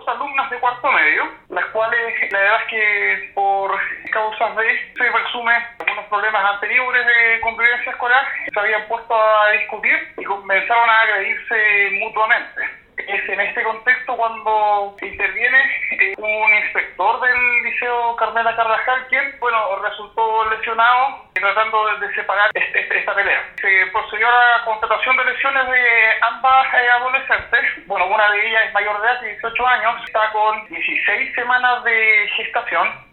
alumnas de cuarto medio, las cuales la verdad es que por causas de, se presume, algunos problemas anteriores de convivencia escolar, se habían puesto a discutir y comenzaron a agredirse mutuamente. Es en este contexto cuando interviene un inspector del Liceo Carmela Carvajal, quien, resultó lesionado tratando de separar esta pelea. Se procedió a la constatación de lesiones de ambas adolescentes. Una de ellas es mayor de edad, 18 años, está con 16 semanas de gestación.